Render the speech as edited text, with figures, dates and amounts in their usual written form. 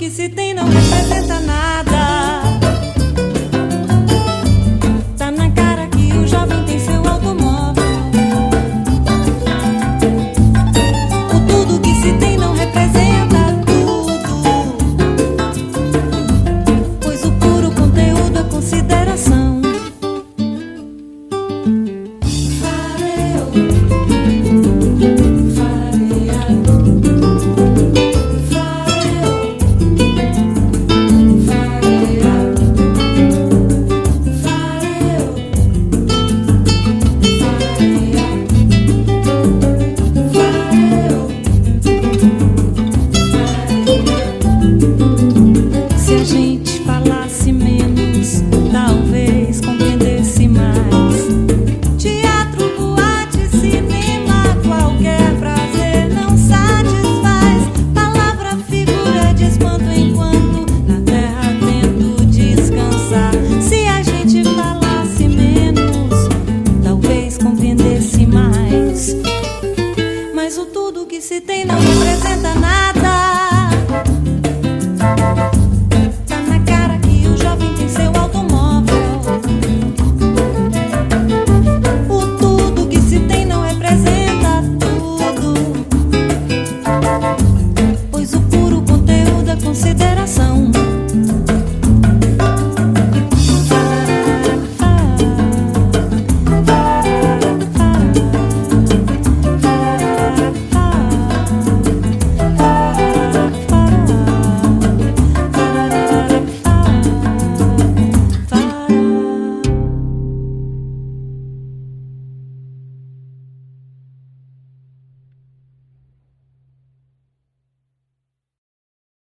que se tem não representa nada. Tá na cara que o jovem tem seu automóvel. O tudo que se tem não representa tudo, pois o puro conteúdo é consideração. Se a gente falasse menos, talvez compreendesse mais. Teatro, boate, cinema, qualquer prazer não satisfaz. Palavra, figura de espanto enquanto na terra tento descansar. Se a gente falasse menos, talvez compreendesse mais. Mas o tudo que se tem não representa nada.